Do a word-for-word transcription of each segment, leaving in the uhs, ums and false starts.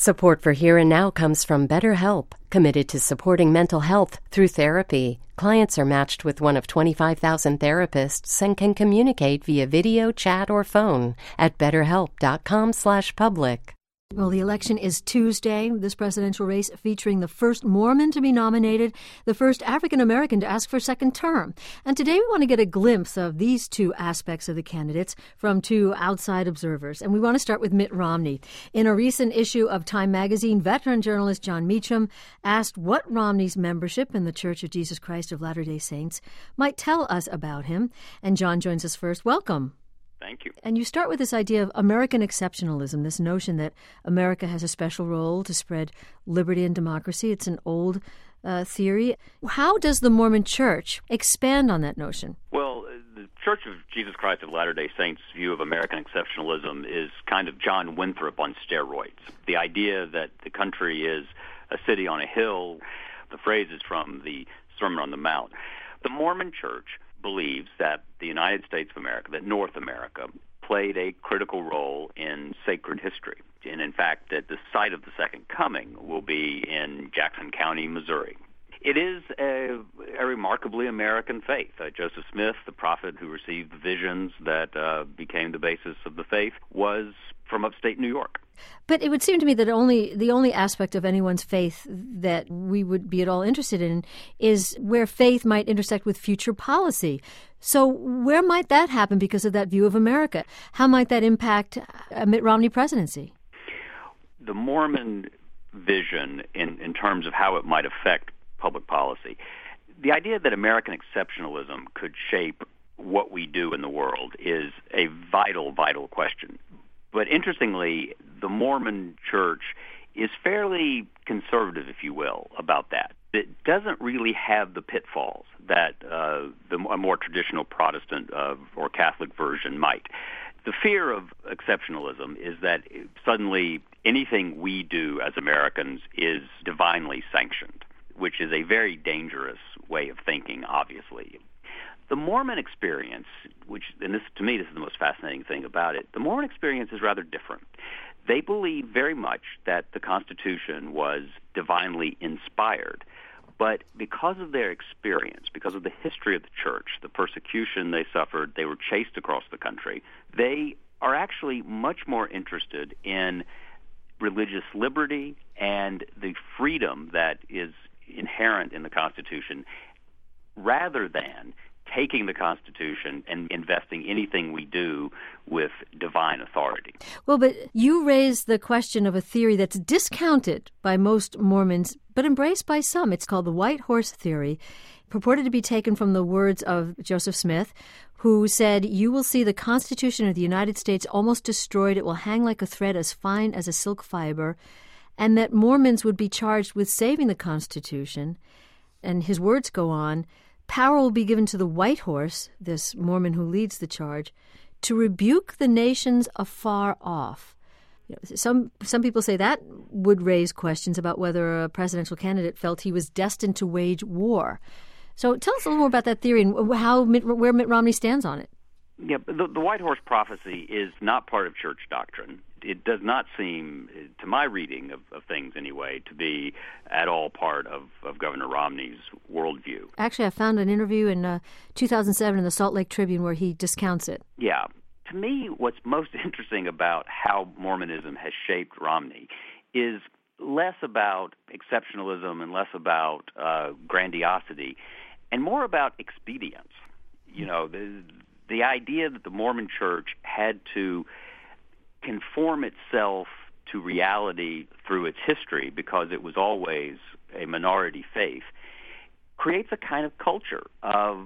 Support for Here and Now comes from BetterHelp, committed to supporting mental health through therapy. Clients are matched with one of twenty-five thousand therapists and can communicate via video, chat, or phone at betterhelp.com slash public. Well, the election is Tuesday, this presidential race featuring the first Mormon to be nominated, the first African-American to ask for a second term. And today we want to get a glimpse of these two aspects of the candidates from two outside observers. And we want to start with Mitt Romney. In a recent issue of Time magazine, veteran journalist Jon Meacham asked what Romney's membership in the Church of Jesus Christ of Latter-day Saints might tell us about him. And John joins us first. Welcome. Thank you. And you start with this idea of American exceptionalism, this notion that America has a special role to spread liberty and democracy. It's an old uh, theory. How does the Mormon Church expand on that notion? Well, the Church of Jesus Christ of Latter-day Saints' view of American exceptionalism is kind of John Winthrop on steroids. The idea that the country is a city on a hill, the phrase is from the Sermon on the Mount. The Mormon Church believes that the United States of America, that North America, played a critical role in sacred history. And in fact, that the site of the Second Coming will be in Jackson County, Missouri. It is a, a remarkably American faith. Uh, Joseph Smith, the prophet who received the visions that uh, became the basis of the faith, was from upstate New York. But it would seem to me that only the only aspect of anyone's faith that we would be at all interested in is where faith might intersect with future policy. So where might that happen because of that view of America? How might that impact a Mitt Romney presidency? The Mormon vision in, in terms of how it might affect public policy, the idea that American exceptionalism could shape what we do in the world is a vital, vital question. But interestingly, the Mormon Church is fairly conservative, if you will, about that. It doesn't really have the pitfalls that uh, the, a more traditional Protestant uh, or Catholic version might. The fear of exceptionalism is that suddenly anything we do as Americans is divinely sanctioned, which is a very dangerous way of thinking, obviously. The Mormon experience, which, and this to me, this is the most fascinating thing about it, the Mormon experience is rather different. They believe very much that the Constitution was divinely inspired, but because of their experience, because of the history of the church, the persecution they suffered, they were chased across the country, they are actually much more interested in religious liberty and the freedom that is inherent in the Constitution, rather than taking the Constitution and investing anything we do with divine authority. Well, but you raise the question of a theory that's discounted by most Mormons, but embraced by some. It's called the White Horse Theory, purported to be taken from the words of Joseph Smith, who said, "You will see the Constitution of the United States almost destroyed. It will hang like a thread as fine as a silk fiber," and that Mormons would be charged with saving the Constitution. And his words go on, "Power will be given to the White Horse," this Mormon who leads the charge, "to rebuke the nations afar off." You know, some some people say that would raise questions about whether a presidential candidate felt he was destined to wage war. So tell us a little more about that theory and how Mitt, where Mitt Romney stands on it. Yeah, the, the White Horse prophecy is not part of church doctrine. It does not seem, to my reading of, of things anyway, to be at all part of, of Governor Romney's worldview. Actually, I found an interview in uh, two thousand seven in the Salt Lake Tribune where he discounts it. Yeah. To me, what's most interesting about how Mormonism has shaped Romney is less about exceptionalism and less about uh, grandiosity and more about expedience. You know, the, the idea that the Mormon Church had to conform itself to reality through its history because it was always a minority faith creates a kind of culture of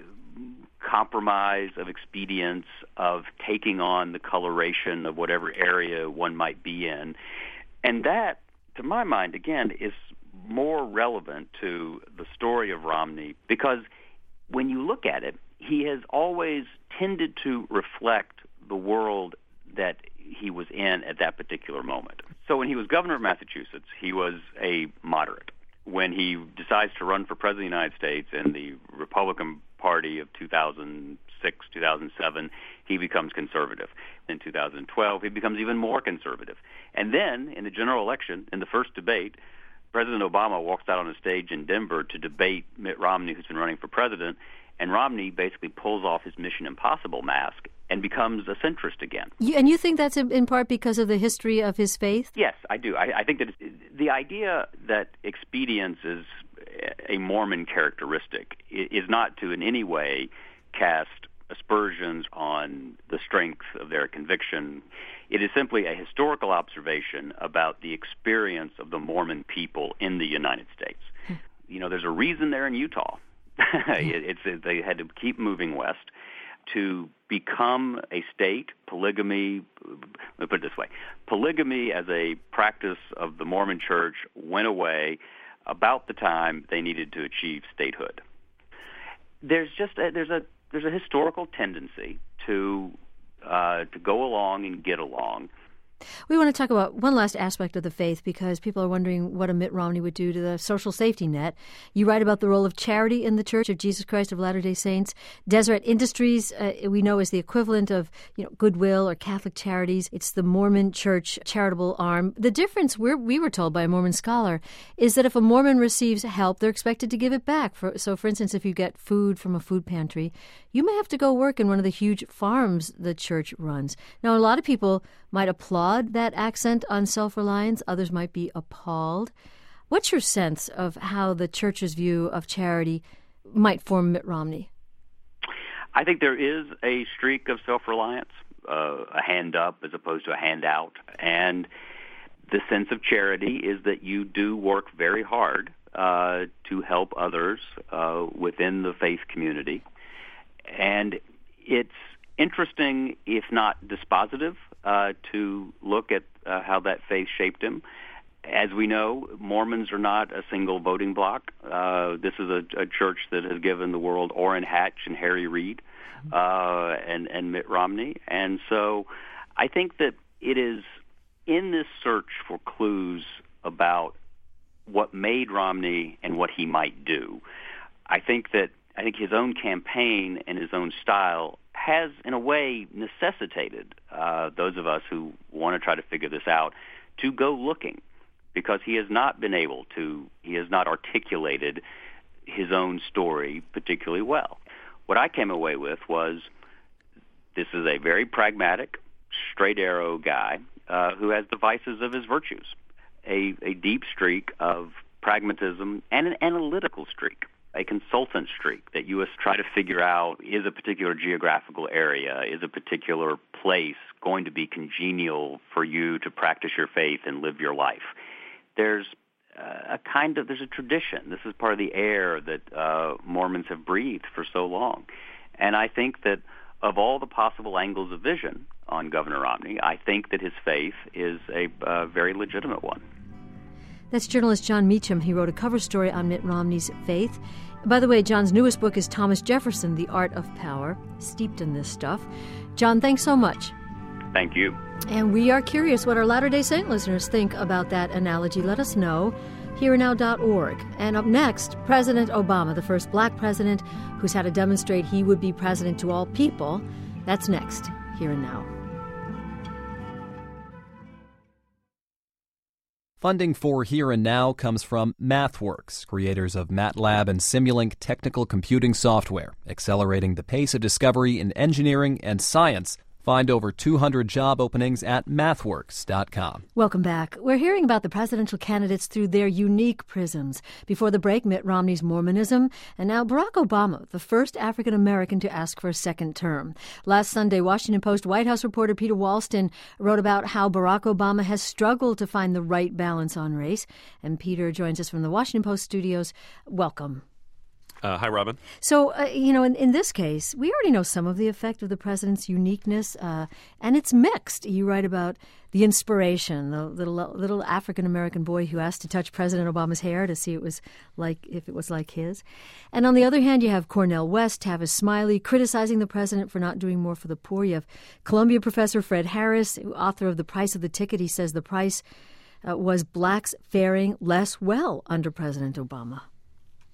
compromise, of expedience, of taking on the coloration of whatever area one might be in. And that, to my mind, again, is more relevant to the story of Romney because when you look at it, he has always tended to reflect the world that he was in at that particular moment. So when he was governor of Massachusetts, he was a moderate. When he decides to run for president of the United States in the Republican Party of two thousand six, two thousand seven, he becomes conservative. In two thousand twelve, he becomes even more conservative. And then, in the general election, in the first debate, President Obama walks out on a stage in Denver to debate Mitt Romney, who's been running for president, and Romney basically pulls off his Mission Impossible mask and becomes a centrist again. You, and you think that's in part because of the history of his faith? Yes, I do. I, I think that it's, the idea that expedience is a Mormon characteristic is not to in any way cast aspersions on the strength of their conviction. It is simply a historical observation about the experience of the Mormon people in the United States. Hmm. You know, there's a reason they're in Utah. it's, it's they had to keep moving west to become a state. Polygamy, let me put it this way, polygamy as a practice of the Mormon Church went away about the time they needed to achieve statehood. There's just a, there's a there's a historical tendency to uh, to go along and get along. We want to talk about one last aspect of the faith because people are wondering what a Mitt Romney would do to the social safety net. You write about the role of charity in the Church of Jesus Christ of Latter-day Saints. Deseret Industries, uh, we know, is the equivalent of, you know, Goodwill or Catholic Charities. It's the Mormon Church charitable arm. The difference, we're, we were told by a Mormon scholar, is that if a Mormon receives help, they're expected to give it back. For, so, for instance, if you get food from a food pantry, you may have to go work in one of the huge farms the church runs. Now, a lot of people might applaud that accent on self-reliance. Others might be appalled. What's your sense of how the church's view of charity might form Mitt Romney? I think there is a streak of self-reliance, uh, a hand up as opposed to a handout. And the sense of charity is that you do work very hard uh, to help others uh, within the faith community. And it's interesting, if not dispositive, uh, to look at uh, how that faith shaped him. As we know, Mormons are not a single voting bloc. Uh, this is a, a church that has given the world Orrin Hatch and Harry Reid uh, and, and Mitt Romney. And so I think that it is in this search for clues about what made Romney and what he might do. I think that I think his own campaign and his own style has, in a way, necessitated uh, those of us who want to try to figure this out to go looking, because he has not been able to, he has not articulated his own story particularly well. What I came away with was this is a very pragmatic, straight arrow guy uh, who has the vices of his virtues, a, a deep streak of pragmatism and an analytical streak, a consultant streak that you try to figure out, is a particular geographical area, is a particular place going to be congenial for you to practice your faith and live your life. There's uh, a kind of, there's a tradition. This is part of the air that uh, Mormons have breathed for so long. And I think that of all the possible angles of vision on Governor Romney, I think that his faith is a uh, very legitimate one. That's journalist Jon Meacham. He wrote a cover story on Mitt Romney's faith. By the way, John's newest book is Thomas Jefferson, The Art of Power, steeped in this stuff. John, thanks so much. Thank you. And we are curious what our Latter-day Saint listeners think about that analogy. Let us know. here and now dot org. And up next, President Obama, the first black president who's had to demonstrate he would be president to all people. That's next, Here and Now. Funding for Here and Now comes from MathWorks, creators of MATLAB and Simulink technical computing software, accelerating the pace of discovery in engineering and science. Find over two hundred job openings at mathworks dot com. Welcome back. We're hearing about the presidential candidates through their unique prisms. Before the break, Mitt Romney's Mormonism, and now Barack Obama, the first African American to ask for a second term. Last Sunday, Washington Post White House reporter Peter Walston wrote about how Barack Obama has struggled to find the right balance on race. And Peter joins us from the Washington Post studios. Welcome. Uh, hi, Robin. So, uh, you know, in, in this case, we already know some of the effect of the president's uniqueness, uh, and it's mixed. You write about the inspiration, the little little African-American boy who asked to touch President Obama's hair to see it was like if it was like his. And on the other hand, you have Cornel West, Tavis Smiley, criticizing the president for not doing more for the poor. You have Columbia professor Fred Harris, author of The Price of the Ticket. He says the price uh, was blacks faring less well under President Obama.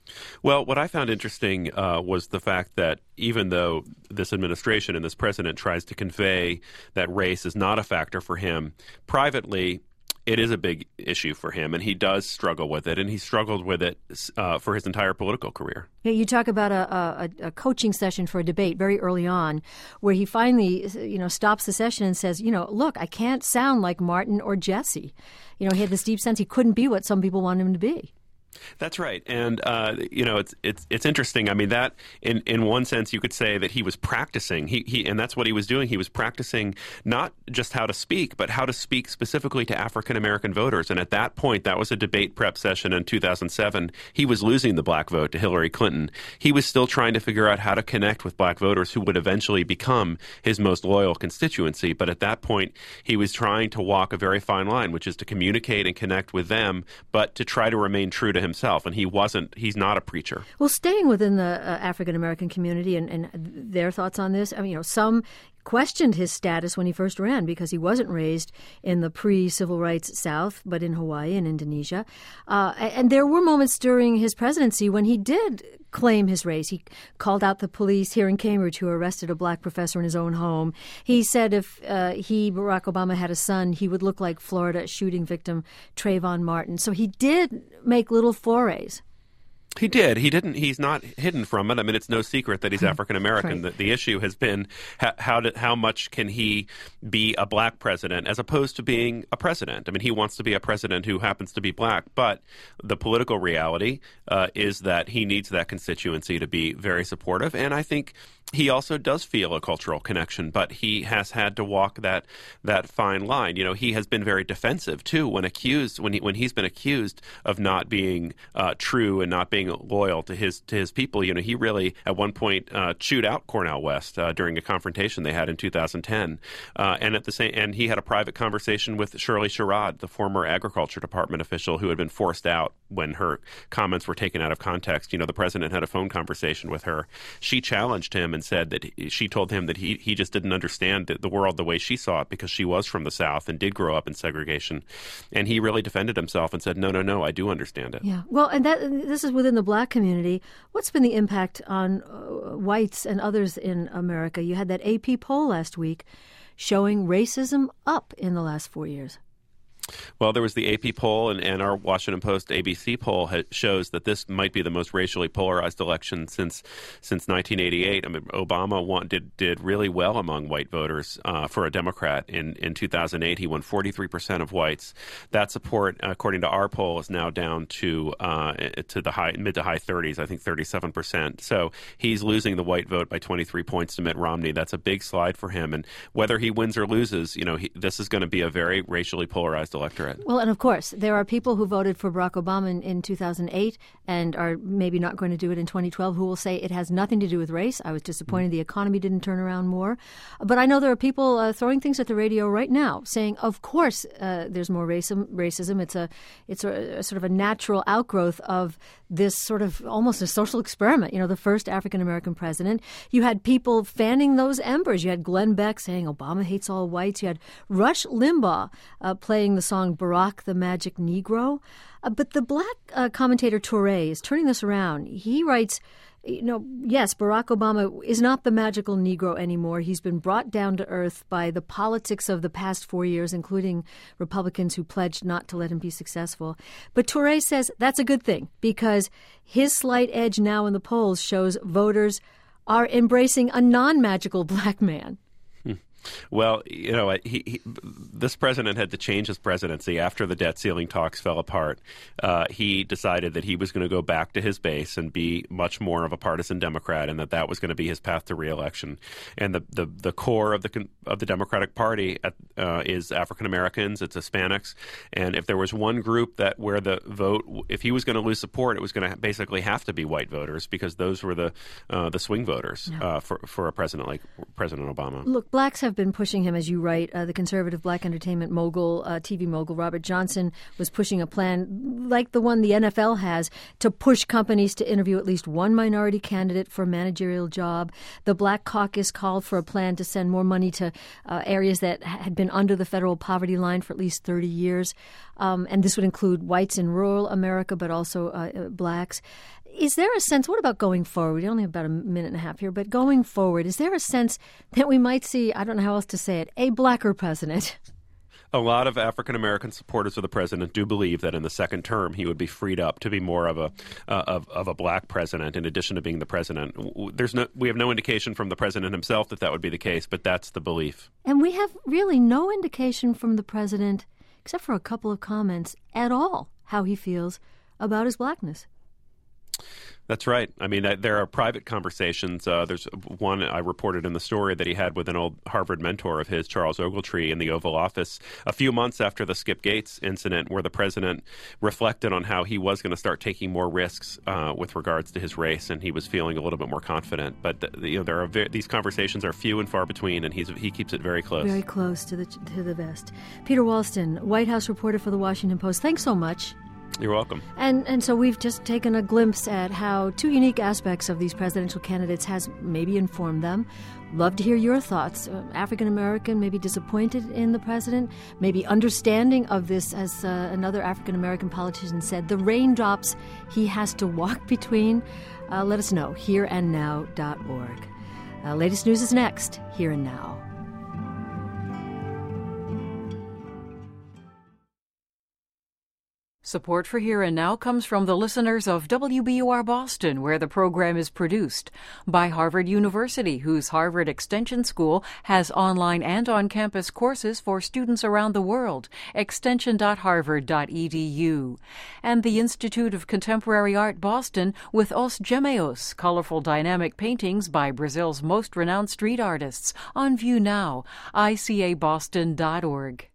Well, what I found interesting uh, was the fact that even though this administration and this president tries to convey that race is not a factor for him, privately, it is a big issue for him, and he does struggle with it, and he struggled with it uh, for his entire political career. Yeah, you talk about a, a, a coaching session for a debate very early on, where he finally, you know, stops the session and says, you know, look, I can't sound like Martin or Jesse. You know, he had this deep sense he couldn't be what some people wanted him to be. That's right, and uh, you know it's it's it's interesting. I mean, that in, in one sense you could say that he was practicing. He he and that's what he was doing. He was practicing not just how to speak, but how to speak specifically to African American voters. And at that point, that was a debate prep session in two thousand seven. He was losing the black vote to Hillary Clinton. He was still trying to figure out how to connect with black voters who would eventually become his most loyal constituency. But at that point, he was trying to walk a very fine line, which is to communicate and connect with them, but to try to remain true to himself, and he wasn't. He's not a preacher. Well, staying within the uh, African American community and, and their thoughts on this, I mean, you know, some questioned his status when he first ran because he wasn't raised in the pre-civil rights South, but in Hawaii and Indonesia. Uh, and there were moments during his presidency when he did claim his race. He called out the police here in Cambridge who arrested a black professor in his own home. He said if uh, he, Barack Obama, had a son, he would look like Florida shooting victim Trayvon Martin. So he did make little forays. He did. He didn't. He's not hidden from it. I mean, it's no secret that he's African American. Right. The, the issue has been how how, did, how much can he be a black president as opposed to being a president? I mean, he wants to be a president who happens to be black, but the political reality uh, is that he needs that constituency to be very supportive. And I think he also does feel a cultural connection, but he has had to walk that that fine line. You know, he has been very defensive too when accused when he when he's been accused of not being uh, true and not being loyal to his to his people. You know, he really at one point uh, chewed out Cornel West uh, during a confrontation they had in two thousand ten, uh, and at the same and he had a private conversation with Shirley Sherrod, the former Agriculture Department official who had been forced out when her comments were taken out of context. You know, the president had a phone conversation with her. She challenged him and said that he, she told him that he he just didn't understand the, the world the way she saw it because she was from the South and did grow up in segregation, and he really defended himself and said, no, no, no, I do understand it. Yeah, well, and that this is within the black community. What's been the impact on uh, whites and others in America? You had that A P poll last week showing racism up in the last four years. Well, there was the A P poll, and, and our Washington Post A B C poll ha- shows that this might be the most racially polarized election since since nineteen eighty-eight. I mean, Obama won, did did really well among white voters uh, for a Democrat. In, in two thousand eight, he won forty-three percent of whites. That support, according to our poll, is now down to uh, to the high mid to high thirties. I think thirty-seven percent. So he's losing the white vote by twenty-three points to Mitt Romney. That's a big slide for him. And whether he wins or loses, you know, he, this is going to be a very racially polarized electorate. Well, and of course, there are people who voted for Barack Obama in, in two thousand eight and are maybe not going to do it in twenty twelve who will say it has nothing to do with race. I was disappointed mm-hmm. the economy didn't turn around more. But I know there are people uh, throwing things at the radio right now saying, of course, uh, there's more racism. Racism. It's a it's a, a sort of a natural outgrowth of this sort of almost a social experiment. You know, the first African-American president. You had people fanning those embers. You had Glenn Beck saying Obama hates all whites. You had Rush Limbaugh uh, playing the song Barack the Magic Negro. Uh, but the black uh, commentator Touré is turning this around. He writes, you know, yes, Barack Obama is not the magical Negro anymore. He's been brought down to earth by the politics of the past four years, including Republicans who pledged not to let him be successful. But Touré says that's a good thing because his slight edge now in the polls shows voters are embracing a non-magical black man. Well, you know, he, he, this president had to change his presidency after the debt ceiling talks fell apart. Uh, he decided that he was going to go back to his base and be much more of a partisan Democrat, and that that was going to be his path to reelection. And the the, the core of the of the Democratic Party at, uh, is African Americans, it's Hispanics, and if there was one group that where the vote, if he was going to lose support, it was going to basically have to be white voters because those were the uh, the swing voters yeah. uh, for for a president like President Obama. Look, blacks have been pushing him, as you write. Uh, the conservative black entertainment mogul, uh, T V mogul Robert Johnson was pushing a plan like the one the N F L has to push companies to interview at least one minority candidate for a managerial job. The Black Caucus called for a plan to send more money to uh, areas that had been under the federal poverty line for at least thirty years. Um, and this would include whites in rural America, but also uh, blacks. Is there a sense, what about going forward? We only have about a minute and a half here, but going forward, is there a sense that we might see, I don't know how else to say it, a blacker president? A lot of African-American supporters of the president do believe that in the second term he would be freed up to be more of a uh, of, of a black president in addition to being the president. There's no, we have no indication from the president himself that that would be the case, but that's the belief. And we have really no indication from the president, except for a couple of comments, at all how he feels about his blackness. That's right. I mean, there are private conversations. Uh, there's one I reported in the story that he had with an old Harvard mentor of his, Charles Ogletree, in the Oval Office a few months after the Skip Gates incident, where the president reflected on how he was going to start taking more risks uh, with regards to his race, and he was feeling a little bit more confident. But the, you know, there are ve- these conversations are few and far between, and he's he keeps it very close. Very close to the to the vest. Peter Walston, White House reporter for the Washington Post. Thanks so much. You're welcome. And and so we've just taken a glimpse at how two unique aspects of these presidential candidates has maybe informed them. Love to hear your thoughts. Uh, African American, maybe disappointed in the president, maybe understanding of this, as uh, another African American politician said, the raindrops he has to walk between. Uh, let us know, here and now dot org. Uh, latest news is next, Here and Now. Support for Here and Now comes from the listeners of W B U R Boston, where the program is produced, by Harvard University, whose Harvard Extension School has online and on-campus courses for students around the world, extension dot harvard dot e d u, and the Institute of Contemporary Art Boston with Os Gemeos, colorful dynamic paintings by Brazil's most renowned street artists, on view now, I C A boston dot org.